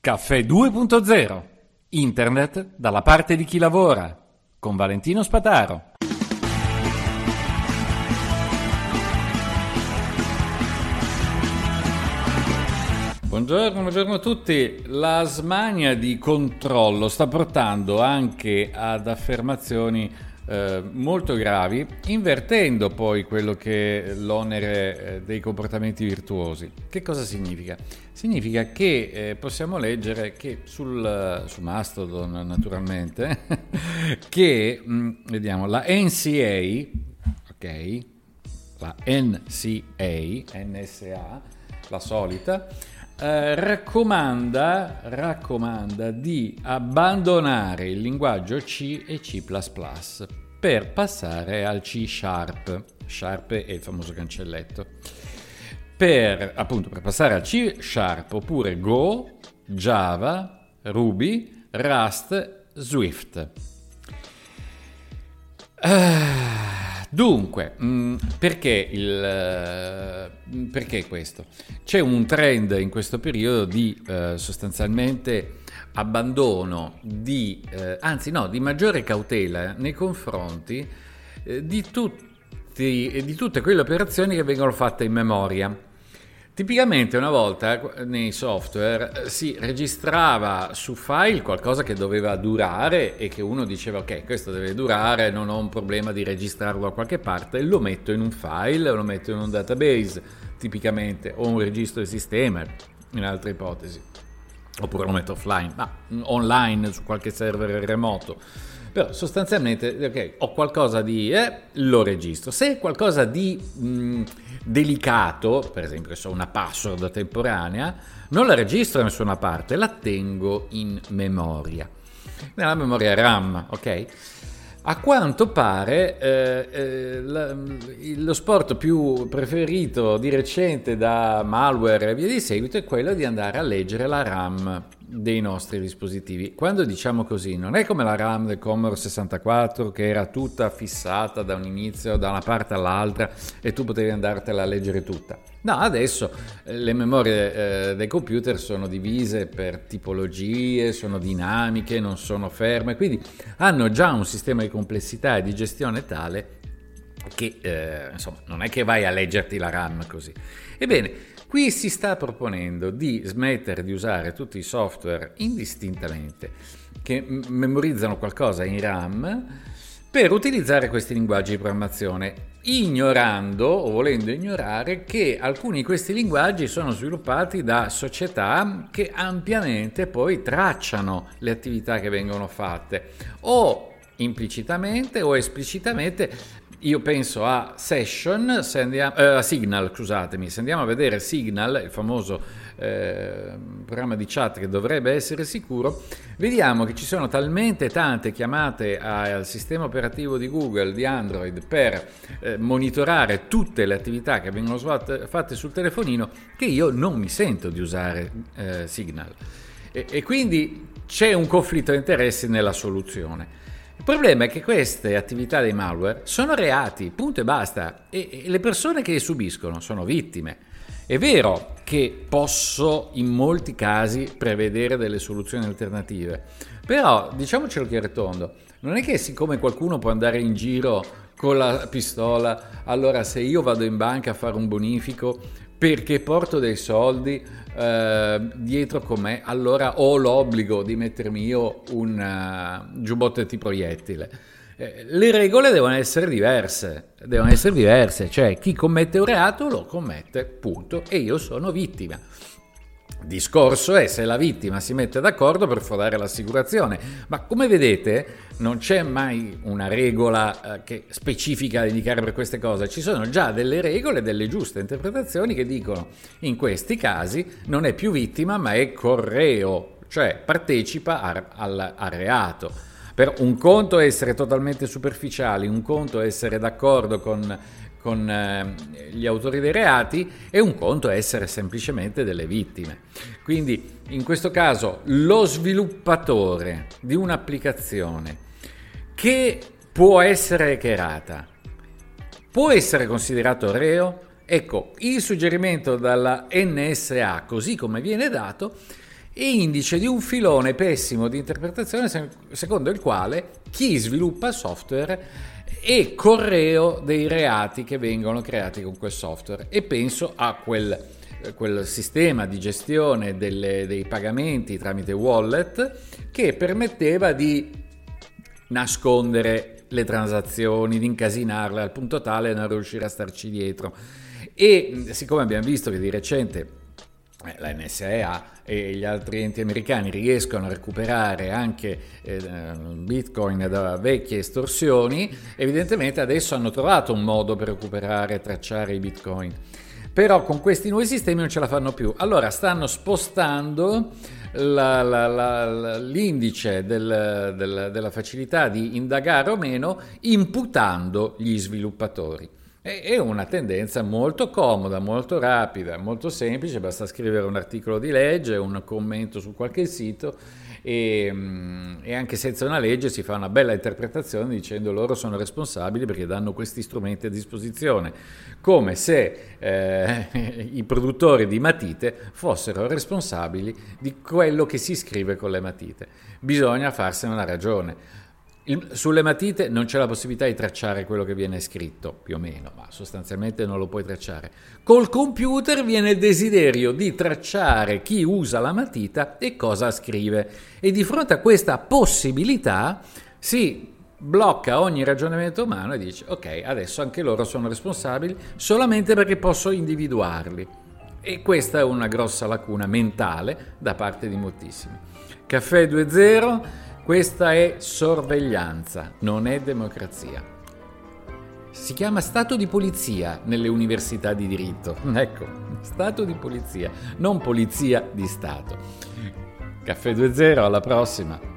Caffè 2.0. Internet dalla parte di chi lavora. Con Valentino Spataro. Buongiorno a tutti. La smania di controllo sta portando anche ad affermazioni molto gravi, invertendo poi quello che è l'onere dei comportamenti virtuosi. Che cosa significa? Significa che possiamo leggere che su Mastodon, naturalmente, che vediamo la NCA, ok? La NSA, la solita, raccomanda di abbandonare il linguaggio C e C++ per passare al C Sharp. Sharp è il famoso cancelletto. Per passare al C Sharp, oppure Go, Java, Ruby, Rust, Swift. Dunque, perché questo? C'è un trend in questo periodo di sostanzialmente abbandono di maggiore cautela nei confronti di tutte quelle operazioni che vengono fatte in memoria. Tipicamente una volta nei software si registrava su file qualcosa che doveva durare e che uno diceva ok, questo deve durare, non ho un problema di registrarlo da qualche parte, lo metto in un file, lo metto in un database tipicamente, o un registro di sistema in altre ipotesi, oppure lo metto offline, online su qualche server remoto. Però sostanzialmente ok, ho qualcosa di lo registro. Se è qualcosa di delicato, per esempio so una password temporanea, non la registro da nessuna parte, la tengo in memoria, nella memoria RAM, ok? A quanto pare lo sport più preferito di recente da malware e via di seguito è quello di andare a leggere la RAM dei nostri dispositivi. Quando diciamo così, non è come la RAM del Commodore 64 che era tutta fissata da un inizio da una parte all'altra e tu potevi andartela a leggere tutta. No, adesso le memorie dei computer sono divise per tipologie, sono dinamiche, non sono ferme, quindi hanno già un sistema di complessità e di gestione tale che non è che vai a leggerti la RAM così. Ebbene, qui si sta proponendo di smettere di usare tutti i software indistintamente che memorizzano qualcosa in RAM per utilizzare questi linguaggi di programmazione, ignorando o volendo ignorare che alcuni di questi linguaggi sono sviluppati da società che ampiamente poi tracciano le attività che vengono fatte, o implicitamente o esplicitamente. Io penso a Signal, se andiamo a vedere Signal, il famoso programma di chat che dovrebbe essere sicuro, vediamo che ci sono talmente tante chiamate al sistema operativo di Google, di Android, per monitorare tutte le attività che vengono fatte sul telefonino, che io non mi sento di usare Signal. E quindi c'è un conflitto di interessi nella soluzione. Il problema è che queste attività dei malware sono reati, punto e basta, e le persone che li subiscono sono vittime. È vero che posso in molti casi prevedere delle soluzioni alternative, però diciamocelo chiaro e tondo, non è che siccome qualcuno può andare in giro con la pistola, allora se io vado in banca a fare un bonifico perché porto dei soldi dietro con me, allora ho l'obbligo di mettermi io un giubbotto antiproiettile. Le regole devono essere diverse, cioè chi commette un reato lo commette, punto, e io sono vittima. Il discorso è se la vittima si mette d'accordo per fodare l'assicurazione, ma come vedete non c'è mai una regola che specifica da indicare per queste cose, ci sono già delle regole, delle giuste interpretazioni che dicono in questi casi non è più vittima ma è correo, cioè partecipa al reato. Però un conto è essere totalmente superficiali, un conto è essere d'accordo con gli autori dei reati e un conto è essere semplicemente delle vittime. Quindi in questo caso lo sviluppatore di un'applicazione che può essere hackerata può essere considerato reo? Ecco, il suggerimento dalla NSA, così come viene dato, e indice di un filone pessimo di interpretazione secondo il quale chi sviluppa software è correo dei reati che vengono creati con quel software, e penso a quel sistema di gestione dei pagamenti tramite wallet che permetteva di nascondere le transazioni, di incasinarle al punto tale da non riuscire a starci dietro. E siccome abbiamo visto che di recente la NSA e gli altri enti americani riescono a recuperare anche Bitcoin da vecchie estorsioni, evidentemente adesso hanno trovato un modo per recuperare e tracciare i Bitcoin. Però con questi nuovi sistemi non ce la fanno più. Allora stanno spostando l'indice della facilità di indagare o meno, imputando gli sviluppatori. È una tendenza molto comoda, molto rapida, molto semplice, basta scrivere un articolo di legge, un commento su qualche sito e anche senza una legge si fa una bella interpretazione dicendo loro sono responsabili perché danno questi strumenti a disposizione, come se i produttori di matite fossero responsabili di quello che si scrive con le matite. Bisogna farsene una ragione. Sulle matite non c'è la possibilità di tracciare quello che viene scritto, più o meno, ma sostanzialmente non lo puoi tracciare. Col computer viene il desiderio di tracciare chi usa la matita e cosa scrive, e di fronte a questa possibilità si blocca ogni ragionamento umano e dice ok, adesso anche loro sono responsabili solamente perché posso individuarli. E questa è una grossa lacuna mentale da parte di moltissimi. Caffè 2.0. Questa è sorveglianza, non è democrazia. Si chiama Stato di polizia nelle università di diritto. Ecco, Stato di polizia, non polizia di Stato. Caffè 2.0, alla prossima.